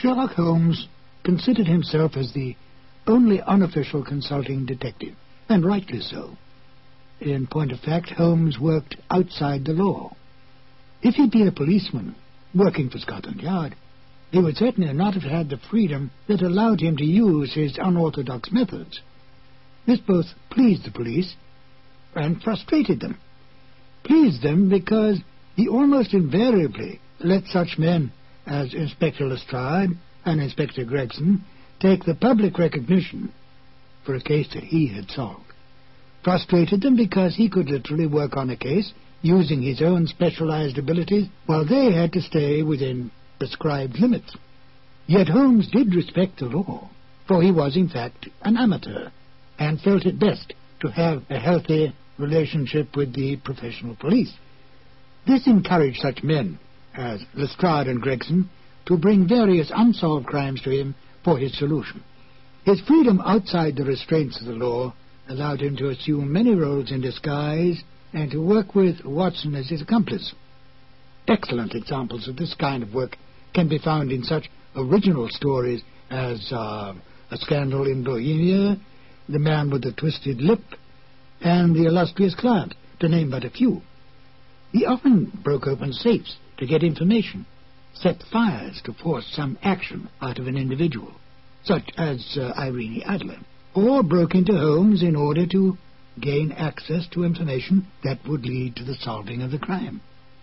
Sherlock Holmes considered himself as the only unofficial consulting detective, and rightly so. In point of fact, Holmes worked outside the law. If he'd been a policeman working for Scotland Yard, he would certainly not have had the freedom that allowed him to use his unorthodox methods. This both pleased the police and frustrated them. Pleased them because he almost invariably let such men as Inspector Lestrade and Inspector Gregson take the public recognition for a case that he had solved. Frustrated them because he could literally work on a case using his own specialized abilities while they had to stay within prescribed limits. Yet Holmes did respect the law, for he was in fact an amateur, and felt it best to have a healthy relationship with the professional police. This encouraged such men as Lestrade and Gregson to bring various unsolved crimes to him for his solution. His freedom outside the restraints of the law allowed him to assume many roles in disguise and to work with Watson as his accomplice. Excellent examples of this kind of work can be found in such original stories as A Scandal in Bohemia, The Man with the Twisted Lip, and The Illustrious Client, to name but a few. He often broke open safes to get information, set fires to force some action out of an individual, such as Irene Adler, or broke into homes in order to gain access to information that would lead to the solving of the crime.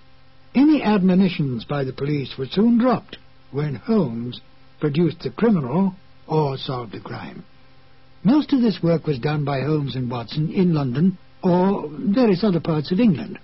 Any admonitions by the police were soon dropped when Holmes produced the criminal or solved the crime. Most of this work was done by Holmes and Watson in London or various other parts of England.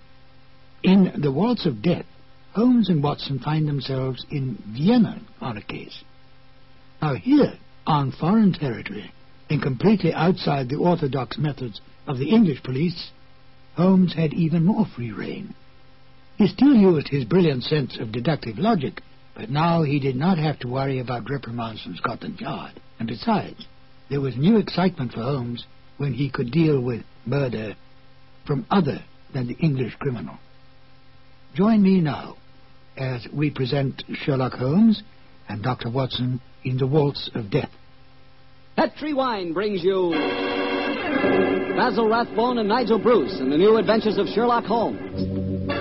In The Waltz of Death, Holmes and Watson find themselves in Vienna on a case. Now here, on foreign territory, and completely outside the orthodox methods of the English police, Holmes had even more free rein. He still used his brilliant sense of deductive logic, but now he did not have to worry about reprimands from Scotland Yard. And besides, there was new excitement for Holmes when he could deal with murder from other than the English criminal. Join me now as we present Sherlock Holmes and Dr. Watson in The Waltz of Death. Petri Wine brings you Basil Rathbone and Nigel Bruce in the new adventures of Sherlock Holmes.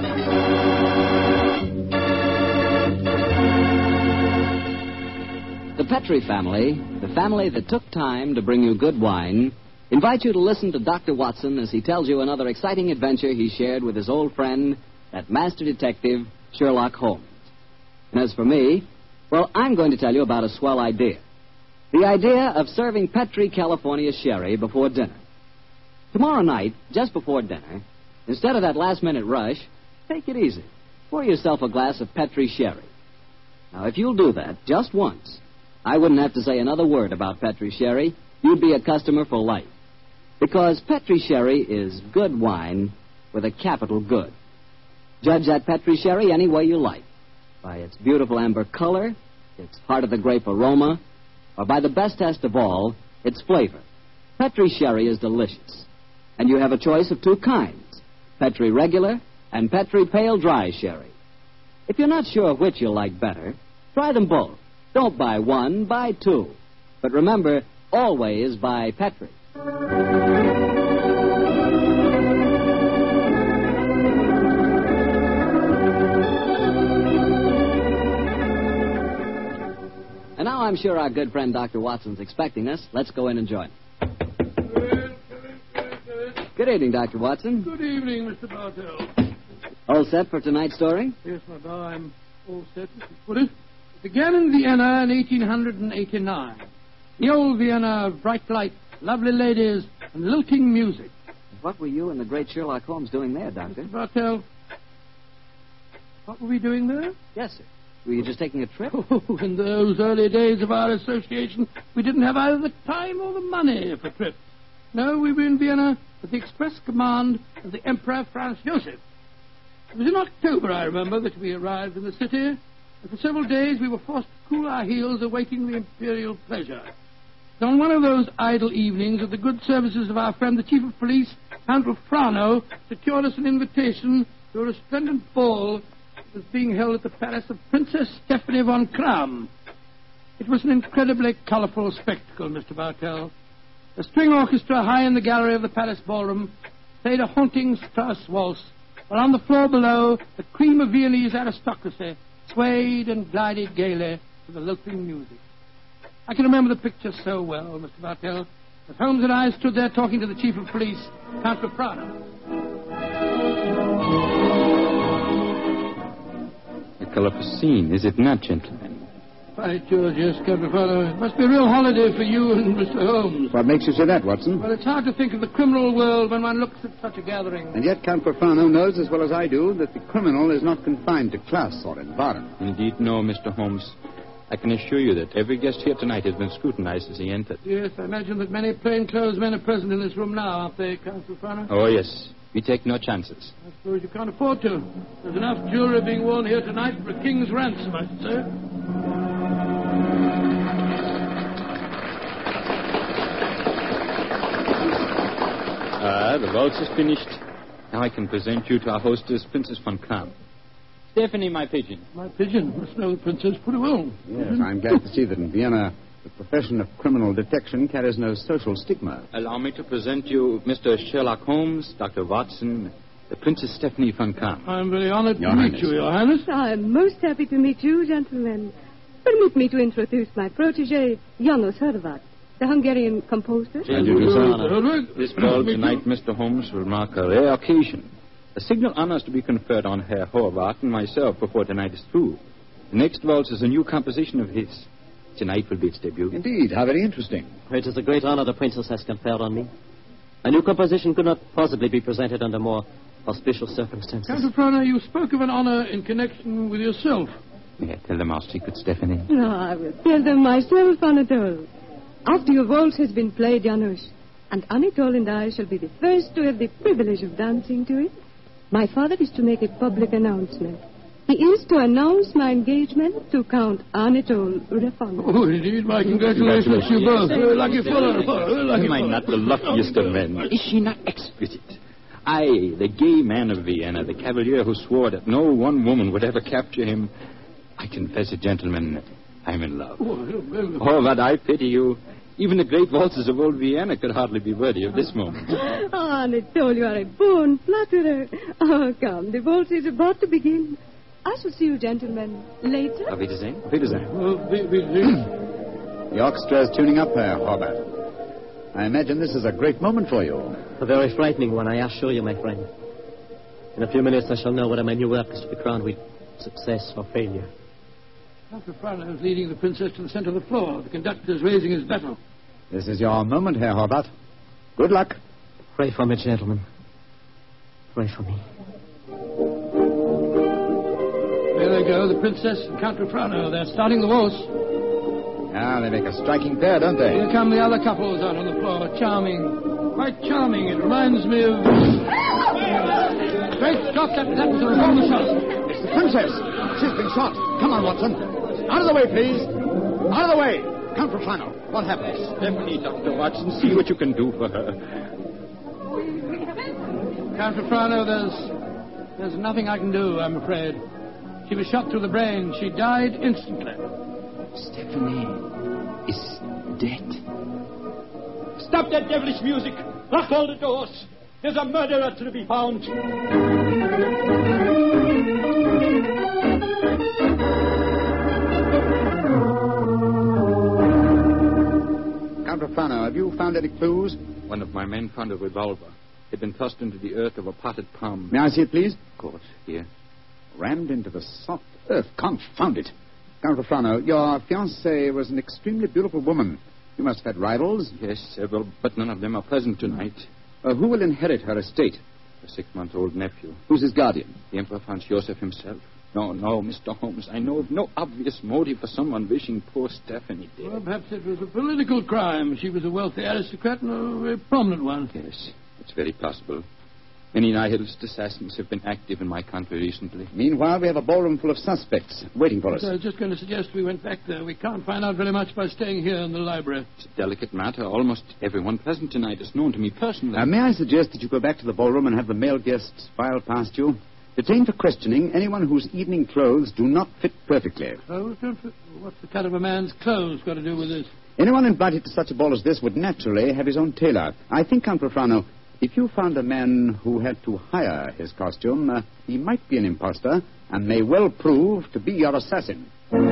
The Petri family, the family that took time to bring you good wine, invite you to listen to Dr. Watson as he tells you another exciting adventure he shared with his old friend, that master detective, Sherlock Holmes. And as for me, well, I'm going to tell you about a swell idea. The idea of serving Petri California sherry before dinner. Tomorrow night, just before dinner, instead of that last-minute rush, take it easy. Pour yourself a glass of Petri sherry. Now, if you'll do that just once, I wouldn't have to say another word about Petri sherry. You'd be a customer for life. Because Petri sherry is good wine with a capital good. Judge that Petri sherry any way you like. By its beautiful amber color, its heart-of-the-grape aroma, or by the best test of all, its flavor. Petri sherry is delicious. And you have a choice of two kinds, Petri regular and Petri pale dry sherry. If you're not sure which you'll like better, try them both. Don't buy one, buy two. But remember, always buy Petri. And now I'm sure our good friend Dr. Watson's expecting us. Let's go in and join him. Good evening, Dr. Watson. Good evening, Mr. Bartell. All set for tonight's story? Yes, my boy, I'm all set, as you put it. It began in Vienna in 1889. The old Vienna of bright lights, lovely ladies, and lilting music. What were you and the great Sherlock Holmes doing there, Doctor? Mr. Bartell, what were we doing there? Yes, sir. Were you just taking a trip? Oh, in those early days of our association, we didn't have either the time or the money for trips. No, we were in Vienna at the express command of the Emperor Franz Joseph. It was in October, I remember, that we arrived in the city, and for several days we were forced to cool our heels awaiting the imperial pleasure. And on one of those idle evenings, of the good services of our friend, the Chief of Police, Handel Frano, secured us an invitation to a resplendent ball that was being held at the palace of Princess Stephanie von Kram. It was an incredibly colourful spectacle, Mr. Bartell. The string orchestra high in the gallery of the Palace Ballroom played a haunting Strauss waltz, while on the floor below, the cream of Viennese aristocracy swayed and glided gaily to the lilting music. I can remember the picture so well, Mr. Bartell, as Holmes and I stood there talking to the chief of police, Count Caprano. A colourful scene, is it not, gentlemen? By George, yes, Count Caprano. It must be a real holiday for you and Mr. Holmes. What makes you say that, Watson? Well, it's hard to think of the criminal world when one looks at such a gathering. And yet Count Profano knows as well as I do that the criminal is not confined to class or environment. Indeed, no, Mr. Holmes. I can assure you that every guest here tonight has been scrutinized as he entered. Yes, I imagine that many plainclothes men are present in this room now, aren't they, Count Profano? Oh, yes. We take no chances. I suppose you can't afford to. There's enough jewelry being worn here tonight for a king's ransom, I should say. The waltz is finished. Now I can present you to our hostess, Princess von Kram. Stephanie, my pigeon. My pigeon must know the princess pretty well. Yes, I'm glad to see that in Vienna the profession of criminal detection carries no social stigma. Allow me to present you Mr. Sherlock Holmes, Dr. Watson, the Princess Stephanie von Kram. I'm very honored Your to Highness. meet you, Your Highness. I'm most happy to meet you, gentlemen. Permit me to introduce my protege, Janos Horvat, the Hungarian composer. This ball tonight, Mr. Holmes, will mark a rare occasion. A signal honor is to be conferred on Herr Horvath and myself before tonight is through. The next waltz is a new composition of his. Tonight will be its debut. Indeed, how very interesting. It is a great honor the princess has conferred on me. A new composition could not possibly be presented under more auspicious circumstances. Count Caprano, you spoke of an honor in connection with yourself. May I tell them our secret, Stephanie? No, I will tell them myself, Anatole. After your waltz has been played, Janos, and Anatole and I shall be the first to have the privilege of dancing to it, my father is to make a public announcement. He is to announce my engagement to Count Anatole Rafano. Oh, indeed, my congratulations to you both. Lucky fellow. Am I not the luckiest of men? Is she not exquisite? I, the gay man of Vienna, the cavalier who swore that no one woman would ever capture him. I confess it, gentlemen, I'm in love. Oh, but I pity you. Even the great waltzes of old Vienna could hardly be worthy of this moment. Oh, Anatole, you are a born flatterer. Oh, come, the waltz is about to begin. I shall see you gentlemen later. Auf Wiedersehen. Auf Wiedersehen. The orchestra is tuning up, Herr Horvath. I imagine this is a great moment for you. A very frightening one, I assure you, my friend. In a few minutes, I shall know whether my new work is to be crowned with success or failure. Count Caprano is leading the princess to the center of the floor. The conductor is raising his bottle. This is your moment, Herr Horvath. Good luck. Pray for me, gentlemen. Pray for me. There they go, the princess and Count Caprano. They're starting the waltz. Ah, they make a striking pair, don't they? Here come the other couples out on the floor. Charming. Quite charming. It reminds me of... Great Scott, that was a revolver shot. It's the princess. She's been shot. Come on, Watson. Out of the way, please. Out of the way. Count Profano, what happens? Stephanie, Dr. Watson, see what you can do for her. Count Caprano, there's nothing I can do, I'm afraid. She was shot through the brain. She died instantly. Stephanie is dead. Stop that devilish music. Lock all the doors. There's a murderer to be found. Count Profano, have you found any clues? One of my men found a revolver. It had been thrust into the earth of a potted palm. May I see it, please? Of course, here. Rammed into the soft earth. Confound it. Count Profano, your fiancée was an extremely beautiful woman. You must have had rivals. Yes, several, but none of them are present tonight. Who will inherit her estate? A 6-month-old nephew. Who's his guardian? The Emperor Franz Joseph himself. No, Mr. Holmes. I know of no obvious motive for someone wishing poor Stephanie dead. Well, perhaps it was a political crime. She was a wealthy aristocrat and a very prominent one. Yes, it's very possible. Many nihilist assassins have been active in my country recently. Meanwhile, we have a ballroom full of suspects waiting for us. I was just going to suggest we went back there. We can't find out very much by staying here in the library. It's a delicate matter. Almost everyone present tonight is known to me personally. May I suggest that you go back to the ballroom and have the male guests file past you? Detained for questioning anyone whose evening clothes do not fit perfectly. Clothes don't fit? What's the cut of a man's clothes got to do with this? Anyone invited to such a ball as this would naturally have his own tailor. I think, Count Profano, if you found a man who had to hire his costume, he might be an impostor and may well prove to be your assassin.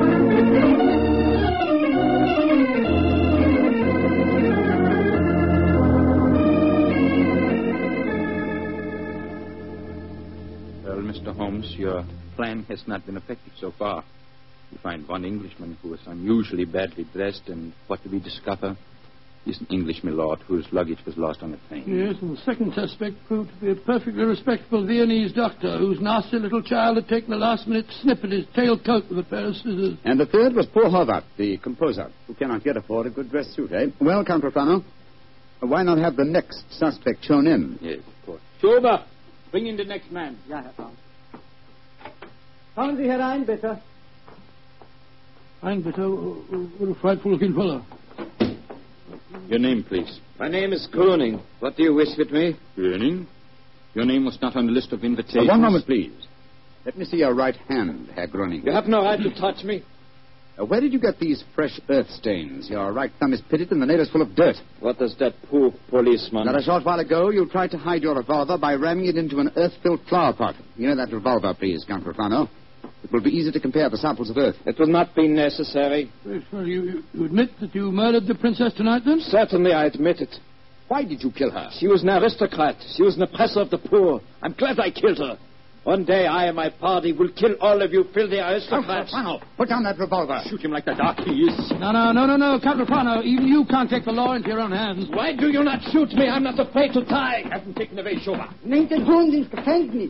Well, Mr. Holmes, your plan has not been effective so far. You find one Englishman who is unusually badly dressed, and what do we discover? He's an English milord whose luggage was lost on the train. Yes, and the second suspect proved to be a perfectly respectable Viennese doctor whose nasty little child had taken a last-minute snip at his tailcoat with a pair of scissors. And the third was poor Horvath, the composer, who cannot yet afford a good dress suit, eh? Well, Count Profano, why not have the next suspect shown in? Yes, of course. Schober, bring in the next man. Ja, Herr Baum. Kommen Sie herein, bitte. Fine, but what a frightful-looking fellow. Your name, please. My name is Gruning. What do you wish with me? Gruning? Your name was not on the list of invitations. One moment, please. Let me see your right hand, Herr Gruning. You have no right to touch me. Where did you get these fresh earth stains? Your right thumb is pitted and the nail is full of dirt. What does that poor policeman... Not a short while ago, you tried to hide your revolver by ramming it into an earth-filled flower pot. You know that revolver, please, Count Profano. It will be easy to compare the samples of earth. It will not be necessary. Well, you admit that you murdered the princess tonight, then? Certainly, I admit it. Why did you kill her? She was an aristocrat. She was an oppressor of the poor. I'm glad I killed her. One day, I and my party will kill all of you filthy aristocrats. Profano, put down that revolver. Shoot him like the dark he is. No, Count Profano. Even you can't take the law into your own hands. Why do you not shoot me? I'm not afraid to die. Have him taken away, Schober. Nehmt den Hund ins Gefängnis.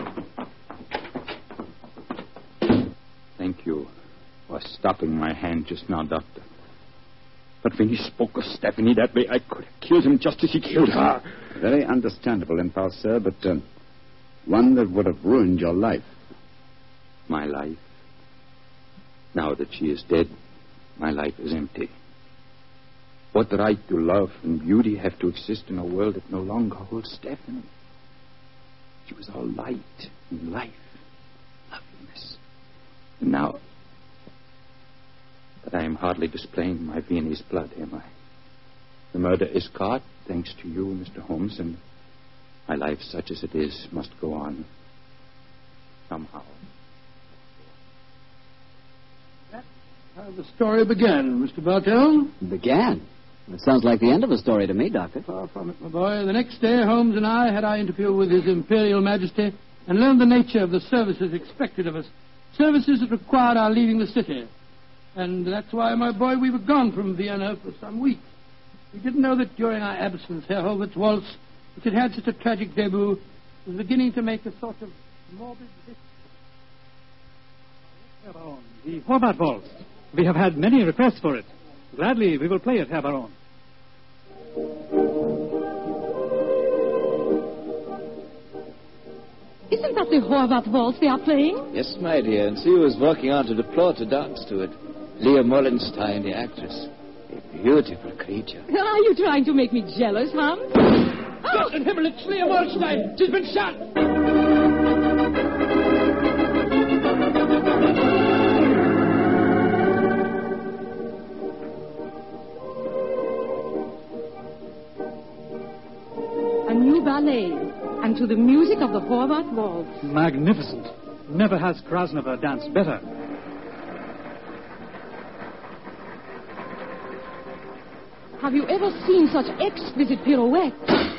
Thank you for stopping my hand just now, Doctor. But when he spoke of Stephanie that way, I could have killed him just as he killed her. Very understandable impulse, sir, but one that would have ruined your life. My life? Now that she is dead, my life is empty. What right do love and beauty have to exist in a world that no longer holds Stephanie? She was all light and life, loveliness. And now... But I am hardly displaying my Viennese blood, am I? The murder is caught, thanks to you, Mr. Holmes, and my life, such as it is, must go on. Somehow. That's how the story began, Mr. Bartell. Began? It sounds like the end of a story to me, Doctor. Far from it, my boy. The next day, Holmes and I had our interview with His Imperial Majesty and learned the nature of the services expected of us. Services that required our leaving the city. And that's why, my boy, we were gone from Vienna for some weeks. We didn't know that during our absence, Herr Horvath's waltz, which had had such a tragic debut, was beginning to make a sort of morbid... Herr Baron, the Horvath waltz. We have had many requests for it. Gladly, we will play it, Herr Baron. Isn't that the Horvath waltz they are playing? Yes, my dear, and see who is walking onto the floor to dance to it. Leah Mollenstein, the actress. A beautiful creature. Are you trying to make me jealous, Hans? Gott in Himmel, it's Leah Mollenstein. She's been shot. A new ballet, and to the music of the Horvath waltz. Magnificent. Never has Krasnova danced better. Have you ever seen such exquisite pirouettes?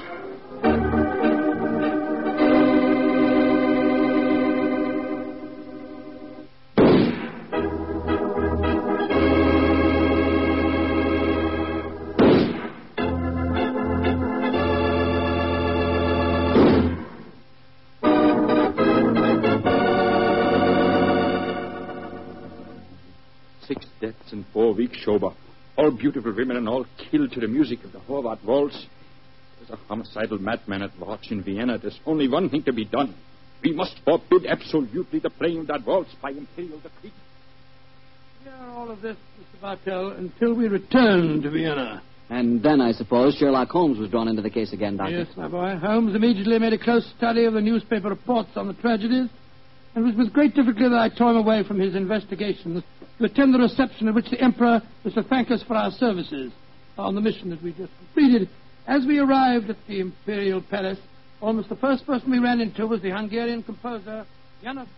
Six deaths in 4 weeks, Schober. All beautiful women and all killed to the music of the Horvath waltz. There's a homicidal madman at watch in Vienna. There's only one thing to be done. We must forbid absolutely the playing of that waltz by imperial decree. We are all of this, Mr. Bartell, until we return to Vienna. And then, I suppose, Sherlock Holmes was drawn into the case again, Doctor. Yes, my boy. Holmes immediately made a close study of the newspaper reports on the tragedies, and it was with great difficulty that I tore him away from his investigations to attend the reception at which the Emperor was to thank us for our services on the mission that we just completed. As we arrived at the Imperial Palace, almost the first person we ran into was the Hungarian composer, Janos.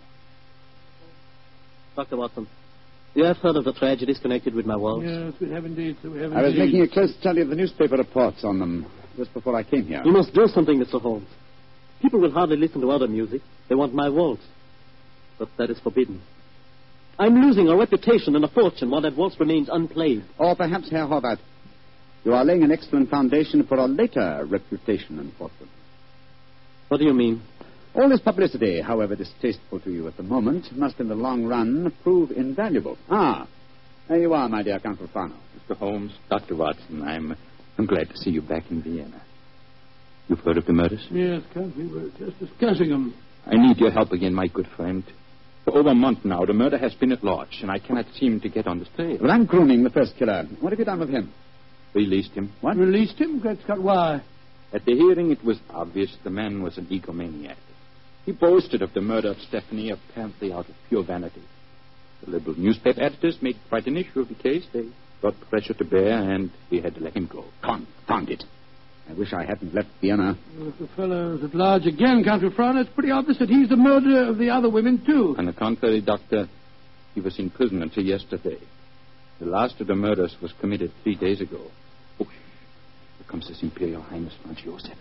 Dr. Watson, you have heard of the tragedies connected with my waltz? Yes, we have indeed, sir. We have I was indeed. making a close study of the newspaper reports on them just before I came here. You must do something, Mr. Holmes. People will hardly listen to other music. They want my waltz. But that is forbidden. I'm losing a reputation and a fortune while that waltz remains unplayed. Or perhaps, Herr Horvath, you are laying an excellent foundation for a later reputation and fortune. What do you mean? All this publicity, however distasteful to you at the moment, must in the long run prove invaluable. Ah, there you are, my dear Count Rufano. Mr. Holmes, Dr. Watson, I'm glad to see you back in Vienna. You've heard of the murders? Yes, Count, we were just discussing them. I need your help again, my good friend. For over a month now, the murder has been at large, and I cannot seem to get on the trail. Well, I'm grooming the first killer. What have you done with him? Released him. What? Released him? Great Scott, why? At the hearing, it was obvious the man was an egomaniac. He boasted of the murder of Stephanie apparently out of pure vanity. The liberal newspaper editors made quite an issue of the case. They brought pressure to bear, and we had to let him go. Confound it. I wish I hadn't left Vienna. Well, if the fellow's at large again, Count Rufano, it's pretty obvious that he's the murderer of the other women, too. On the contrary, Doctor, he was in prison until yesterday. The last of the murders was committed 3 days ago. Oh, here comes His Imperial Highness Franz Joseph.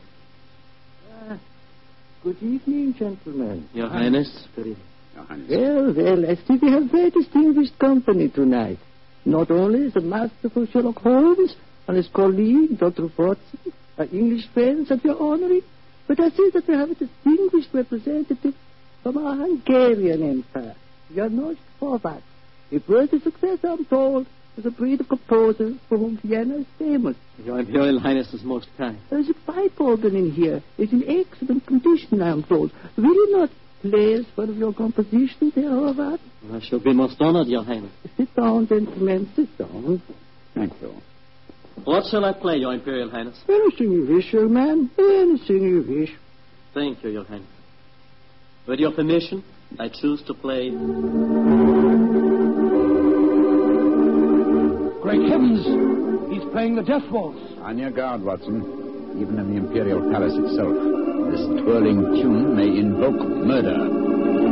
Good evening, gentlemen. Your Highness. Good evening. Your Highness. Well, I see we have very distinguished company tonight. Not only is the masterful Sherlock Holmes and his colleague, Dr. Watson, our English friends that we are honoring, but I see that we have a distinguished representative from our Hungarian Empire, Janos Horvath. A worthy successor, I'm told, is a breed of composers for whom Vienna is famous. Your Imperial Highness is most kind. There's a pipe organ in here. It's in excellent condition, I am told. Will you not play as one of your compositions, Herr Horvath? I shall be most honored, Your Highness. Sit down, gentlemen, sit down. Thank you. What shall I play, Your Imperial Highness? Anything you wish, young man. Anything you wish. Thank you, Your Highness. With your permission, I choose to play... Great heavens! He's playing the death waltz. On your guard, Watson. Even in the Imperial Palace itself, this twirling tune may invoke murder.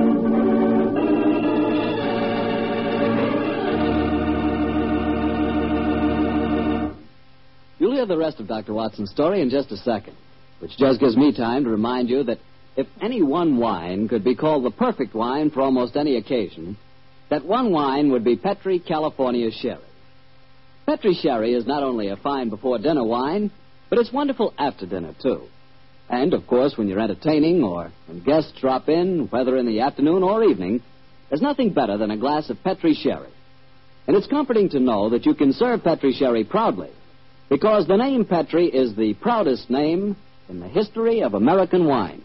You'll hear the rest of Dr. Watson's story in just a second, which just gives me time to remind you that if any one wine could be called the perfect wine for almost any occasion, that one wine would be Petri California Sherry. Petri Sherry is not only a fine before-dinner wine, but it's wonderful after dinner, too. And, of course, when you're entertaining or when guests drop in, whether in the afternoon or evening, there's nothing better than a glass of Petri Sherry. And it's comforting to know that you can serve Petri Sherry proudly, because the name Petri is the proudest name in the history of American wines.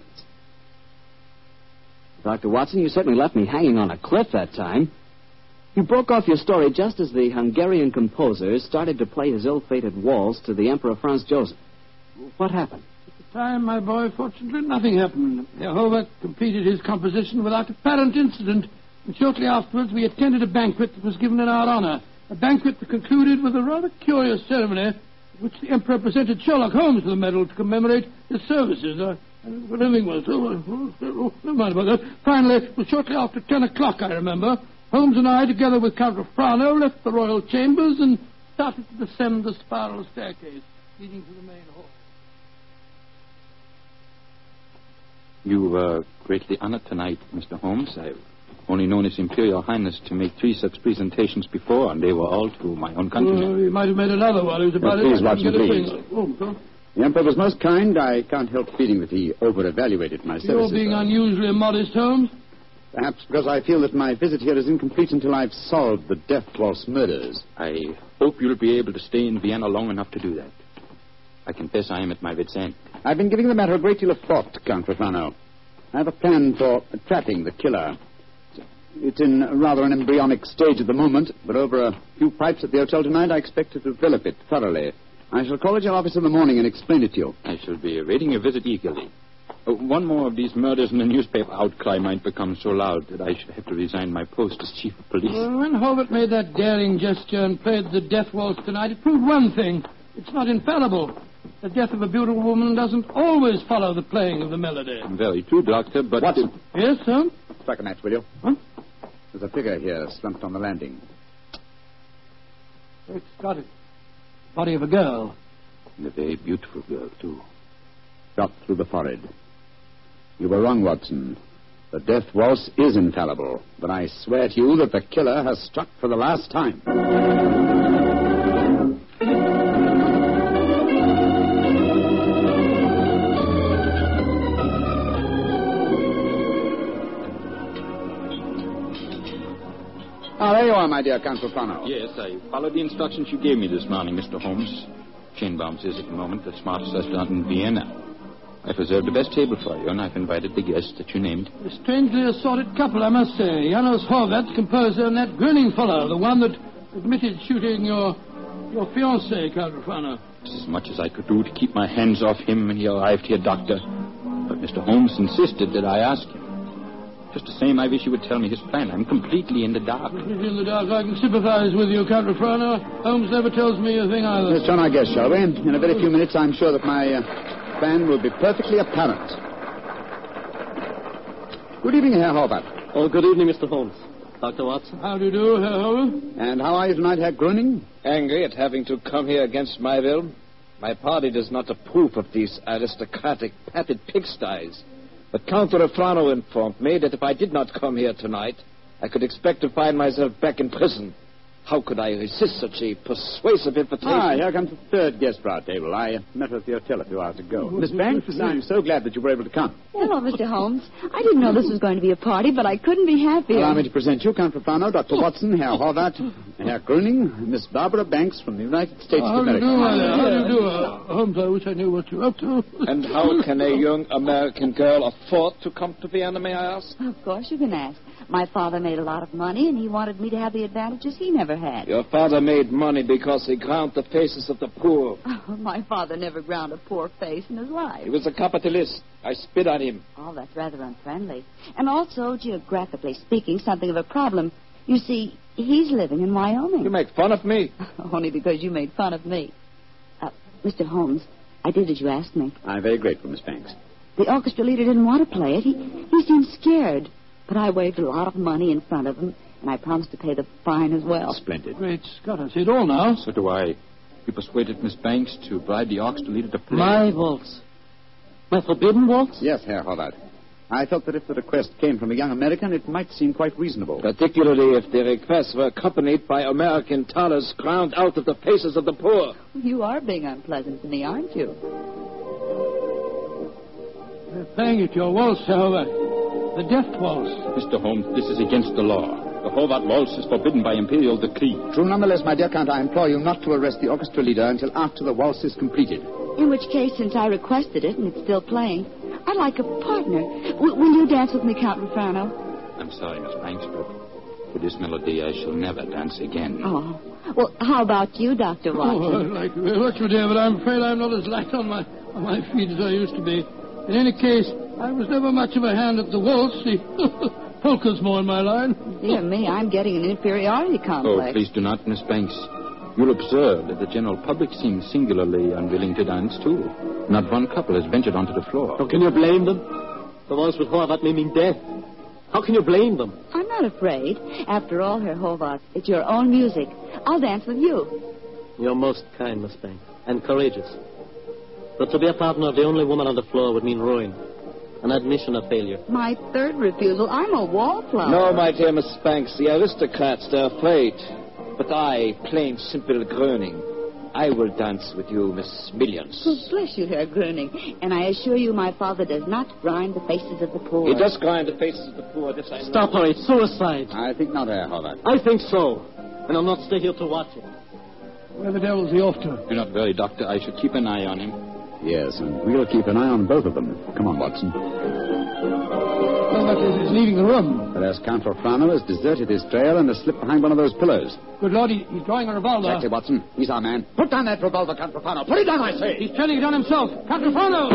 Dr. Watson, you certainly left me hanging on a cliff that time. You broke off your story just as the Hungarian composer started to play his ill-fated waltz to the Emperor Franz Joseph. What happened? At the time, my boy, fortunately, nothing happened. Horvath completed his composition without apparent incident, and shortly afterwards we attended a banquet that was given in our honor. A banquet that concluded with a rather curious ceremony in which the Emperor presented Sherlock Holmes with a medal to commemorate his services. What everything was. Never mind about that. Finally, it was shortly after 10 o'clock, I remember. Holmes and I, together with Count Rufano, left the royal chambers and started to descend the spiral staircase leading to the main hall. You were greatly honored tonight, Mr. Holmes. I've only known His Imperial Highness to make 3 such presentations before, and they were all to my own countrymen. He might have made another while he was about Please, Watson, please. Oh, The Emperor was most kind. I can't help feeling that he over-evaluated my services. You're being unusually modest, Holmes. Perhaps because I feel that my visit here is incomplete until I've solved the death waltz murders. I hope you'll be able to stay in Vienna long enough to do that. I confess I am at my wit's end. I've been giving the matter a great deal of thought, Count Rufano. I have a plan for trapping the killer. It's in rather an embryonic stage at the moment, but over a few pipes at the hotel tonight, I expect to develop it thoroughly. I shall call at your office in the morning and explain it to you. I shall be awaiting your visit eagerly. One more of these murders in the newspaper outcry might become so loud that I should have to resign my post as chief of police. Well, when Hobart made that daring gesture and played the death waltz tonight, it proved one thing. It's not infallible. The death of a beautiful woman doesn't always follow the playing of the melody. Very true, Doctor, but... Watson. Yes, sir? Strike a match, will you? Huh? There's a figure here slumped on the landing. Great Scott, it's the body of a girl. And a very beautiful girl, too. Shot through the forehead. You were wrong, Watson. The death waltz is infallible, but I swear to you that the killer has struck for the last time. Ah, there you are, my dear Count Profano. Yes, I followed the instructions you gave me this morning, Mr. Holmes. Chainbaum's is at the moment the smartest restaurant in Vienna. I've reserved the best table for you, and I've invited the guests that you named. A strangely assorted couple, I must say. Janos Horvath, composer, and that grinning fellow, the one that admitted shooting your fiancée, Count Profano. It's as much as I could do to keep my hands off him when he arrived here, Doctor. But Mr. Holmes insisted that I ask him. Just the same, I wish you would tell me his plan. I'm completely in the dark. In the dark, I can sympathize with you, Count Profano. Holmes never tells me a thing either. Yes, John, I guess, shall we? In a very few minutes, I'm sure that my plan will be perfectly apparent. Good evening, Herr Horvath. Oh, good evening, Mr. Holmes. Dr. Watson. How do you do, Herr Holmes? And how are you tonight, Herr Gröning? Angry at having to come here against my will. My party does not approve of these aristocratic, padded pigsties. But Count Refrano informed me that if I did not come here tonight, I could expect to find myself back in prison. How could I resist such a persuasive invitation? Ah, here comes the third guest for our table. I met her at the hotel a few hours ago. Miss Banks, I'm so glad that you were able to come. Hello, Mr. Holmes. I didn't know this was going to be a party, but I couldn't be happier. Allow me to present you, Count Profano, Dr. Watson, Herr Horvath, Herr Gröning, Miss Barbara Banks from the United States of America. How do you do, Holmes? I wish I knew what you're up to. And how can a young American girl afford to come to Vienna, may I ask? Of course you can ask. My father made a lot of money, and he wanted me to have the advantages he never had. Your father made money because he ground the faces of the poor. Oh, my father never ground a poor face in his life. He was a capitalist. I spit on him. Oh, that's rather unfriendly. And also, geographically speaking, something of a problem. You see, he's living in Wyoming. You make fun of me? Only because you made fun of me. Mr. Holmes, I did as you asked me. I'm very grateful, Miss Banks. The orchestra leader didn't want to play it. He seemed scared. But I waved a lot of money in front of him, and I promised to pay the fine as well. Splendid. Great Scott, I see it all now. So do I. You persuaded Miss Banks to bribe the orchestra leader to play. My waltz. My forbidden waltz? Yes, Herr Horvath. I felt that if the request came from a young American, it might seem quite reasonable. Particularly if the request were accompanied by American thalers ground out of the faces of the poor. You are being unpleasant to me, aren't you? Playing it, your waltz, however. The death waltz. Mr. Holmes, this is against the law. The Horvath waltz is forbidden by imperial decree. True, nonetheless, my dear Count, I implore you not to arrest the orchestra leader until after the waltz is completed. In which case, since I requested it and it's still playing, I'd like a partner. Will you dance with me, Count Refrano? I'm sorry, Miss Banks, but for this melody I shall never dance again. Oh. Well, how about you, Dr. Watson? Oh, I'd like you very much, my dear, but I'm afraid I'm not as light on my feet as I used to be. In any case, I was never much of a hand at the waltz. The polka's more in my line. Dear me, I'm getting an inferiority complex. Oh, please do not, Miss Banks. You'll observe that the general public seems singularly unwilling to dance, too. Not one couple has ventured onto the floor. How can you blame them? The waltz with Horvath may mean death. How can you blame them? I'm not afraid. After all, Herr Horvath, it's your own music. I'll dance with you. You're most kind, Miss Banks, and courageous. But to be a partner of the only woman on the floor would mean ruin. An admission of failure. My third refusal. I'm a wallflower. No, my dear Miss Banks, the aristocrats, they're afraid. But I, plain, simple Gröning, I will dance with you, Miss Millions. Oh, bless you, Herr Gröning. And I assure you my father does not grind the faces of the poor. He does grind the faces of the poor, this I know. Stop her, it's suicide. I think not, Herr Horvath. I think so. And I'll not stay here to watch it. Where the devil's he off to? Do not worry, Doctor. I should keep an eye on him. Yes, and we'll keep an eye on both of them. Come on, Watson. But he's leaving the room. Perhaps Count Rafrano has deserted his trail and has slipped behind one of those pillars. Good Lord, he's drawing a revolver. Exactly, Watson. He's our man. Put down that revolver, Count Rafrano. Put it down, I say. He's turning it on himself. Count Rafrano!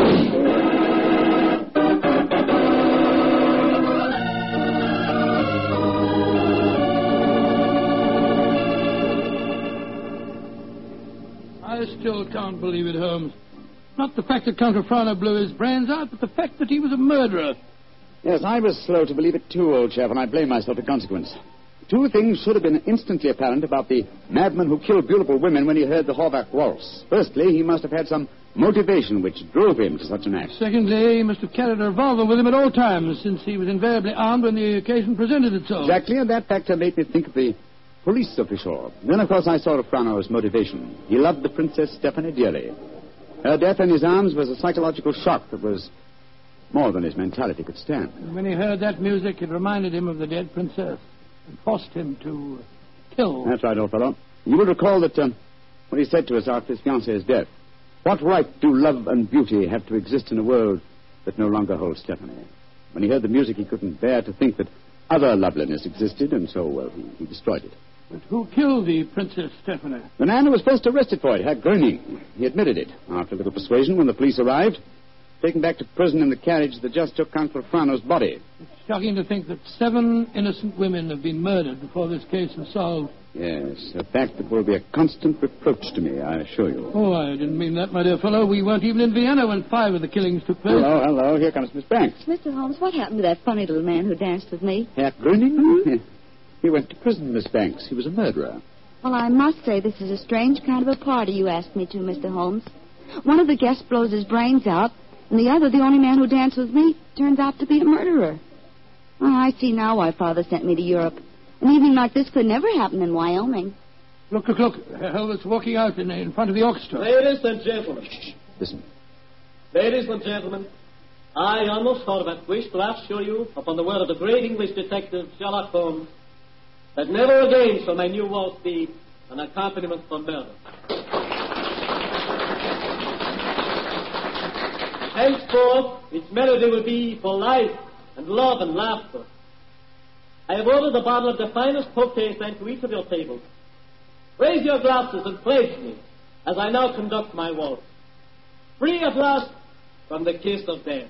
I still can't believe it, Holmes. Not the fact that Count Rafrano blew his brains out, but the fact that he was a murderer. Yes, I was slow to believe it too, old chap, and I blame myself in consequence. Two things should have been instantly apparent about the madman who killed beautiful women when he heard the Horvath waltz. Firstly, he must have had some motivation which drove him to such an act. Secondly, he must have carried a revolver with him at all times, since he was invariably armed when the occasion presented itself. Exactly, and that factor made me think of the police official. Then, of course, I saw Rafrano's motivation. He loved the Princess Stephanie dearly. Her death in his arms was a psychological shock that was more than his mentality could stand. And when he heard that music, it reminded him of the dead princess and forced him to kill. That's right, old fellow. You will recall that what he said to us after his fiancée's death. What right do love and beauty have to exist in a world that no longer holds Stephanie? When he heard the music, he couldn't bear to think that other loveliness existed, and so, well, he destroyed it. But who killed the Princess Stephanie? The man who was first arrested for it, Herr Gröning. He admitted it. After a little persuasion, when the police arrived, taken back to prison in the carriage that just took Count Rafrano's body. It's shocking to think that 7 innocent women have been murdered before this case is solved. Yes, a fact that will be a constant reproach to me, I assure you. Oh, I didn't mean that, my dear fellow. We weren't even in Vienna when 5 of the killings took place. Hello. Here comes Miss Banks. Mr. Holmes, what happened to that funny little man who danced with me? Herr Gröning? He went to prison, Miss Banks. He was a murderer. Well, I must say this is a strange kind of a party you asked me to, Mr. Holmes. One of the guests blows his brains out, and the other, the only man who danced with me, turns out to be a murderer. Oh, I see now why Father sent me to Europe. An evening like this could never happen in Wyoming. Look. Herbert's walking out in front of the orchestra. Ladies and gentlemen. Shh. Listen. Ladies and gentlemen, I, Arnold Horvath, wish to assure you, upon the word of the great English detective Sherlock Holmes, that never again shall my new waltz be an accompaniment for murder. Henceforth, its melody will be for life and love and laughter. I have ordered a bottle of the finest Potay sent to each of your tables. Raise your glasses and pledge me as I now conduct my waltz. Free at last from the kiss of death.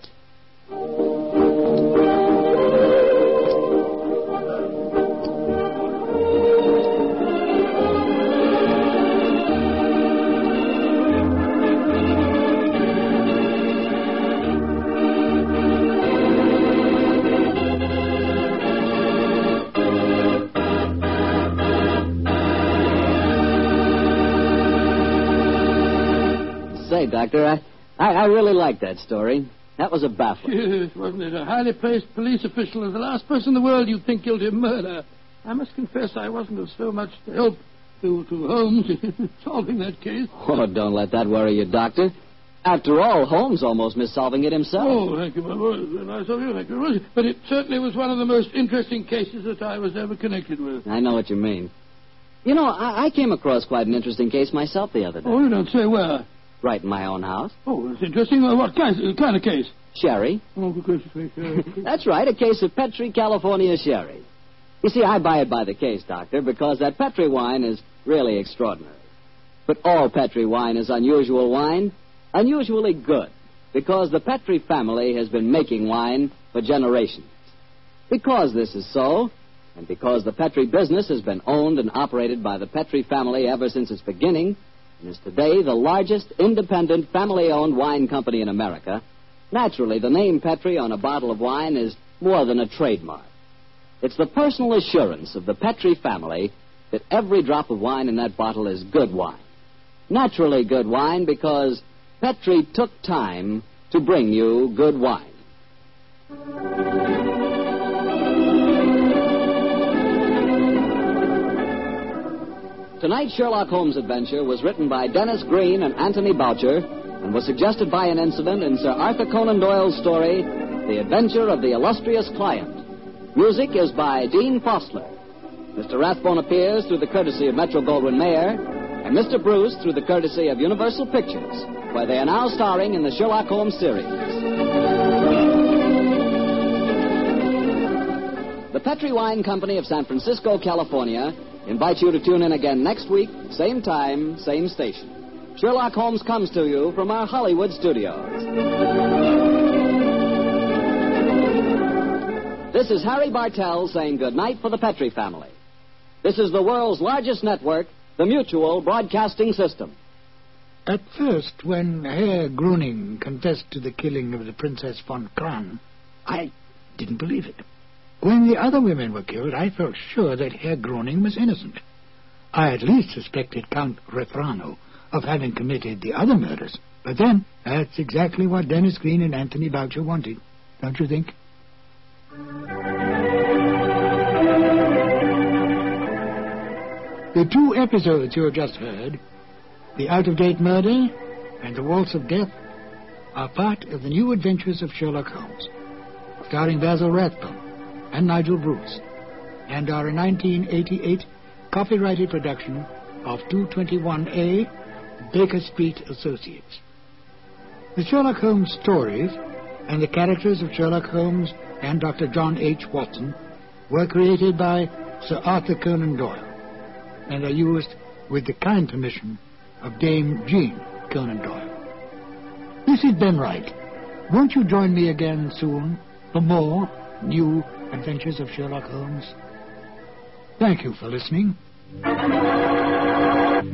Say, Doctor, I really like that story. That was a baffler. Yes, wasn't it? A highly placed police official is the last person in the world you'd think guilty of murder. I must confess I wasn't of so much help to Holmes in solving that case. Oh, don't let that worry you, Doctor. After all, Holmes almost missed solving it himself. Oh, thank you, my boy. Nice of you, thank you. But it certainly was one of the most interesting cases that I was ever connected with. I know what you mean. You know, I came across quite an interesting case myself the other day. Oh, you don't say where? Right in my own house. Oh, that's interesting. What kind of case? Sherry. Oh, for goodness sake. That's right, a case of Petri California Sherry. You see, I buy it by the case, Doctor, because that Petri wine is really extraordinary. But all Petri wine is unusual wine, unusually good, because the Petri family has been making wine for generations. Because this is so, and because the Petri business has been owned and operated by the Petri family ever since its beginning, and is today the largest independent family-owned wine company in America, naturally the name Petri on a bottle of wine is more than a trademark. It's the personal assurance of the Petri family that every drop of wine in that bottle is good wine. Naturally good wine because Petri took time to bring you good wine. Tonight's Sherlock Holmes adventure was written by Dennis Green and Anthony Boucher and was suggested by an incident in Sir Arthur Conan Doyle's story, The Adventure of the Illustrious Client. Music is by Dean Fostler. Mr. Rathbone appears through the courtesy of Metro-Goldwyn-Mayer, and Mr. Bruce through the courtesy of Universal Pictures, where they are now starring in the Sherlock Holmes series. The Petri Wine Company of San Francisco, California, invites you to tune in again next week, same time, same station. Sherlock Holmes comes to you from our Hollywood studios. This is Harry Bartell saying goodnight for the Petri family. This is the world's largest network, the Mutual Broadcasting System. At first, when Herr Gruning confessed to the killing of the Princess von Kran, I didn't believe it. When the other women were killed, I felt sure that Herr Gruning was innocent. I at least suspected Count Refrano of having committed the other murders. But then, that's exactly what Dennis Green and Anthony Boucher wanted, don't you think? The two episodes you have just heard, The Out-of-Date Murder and The Waltz of Death, are part of the new adventures of Sherlock Holmes, starring Basil Rathbone and Nigel Bruce, and are a 1988 copyrighted production of 221A Baker Street Associates. The Sherlock Holmes stories and the characters of Sherlock Holmes and Dr. John H. Watson were created by Sir Arthur Conan Doyle and are used with the kind permission of Dame Jean Conan Doyle. This is Ben Wright. Won't you join me again soon for more new adventures of Sherlock Holmes? Thank you for listening.